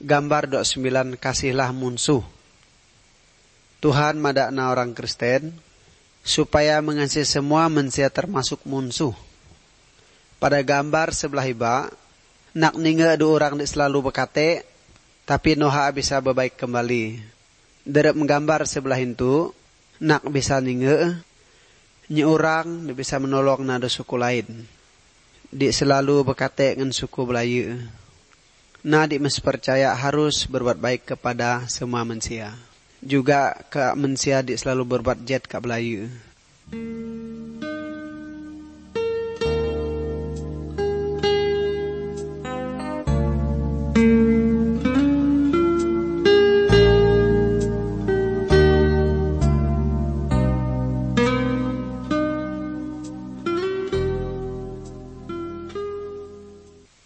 gambar 29 kasihlah munsuh. Tuhan madakna orang Kristen supaya mengasihi semua manusia termasuk munsuh. Pada gambar sebelah iba, nak ninga dua orang selalu berkate, tapi noha bisa berbaik kembali. Derep menggambar sebelah itu, nak bisa ninga, nyi orang bisa menolong nada suku lain. Dik selalu berkate dengan suku Melayu. Nah, dik mesti percaya harus berbuat baik kepada semua manusia. Juga ke manusia dik selalu berbuat jet ke Melayu.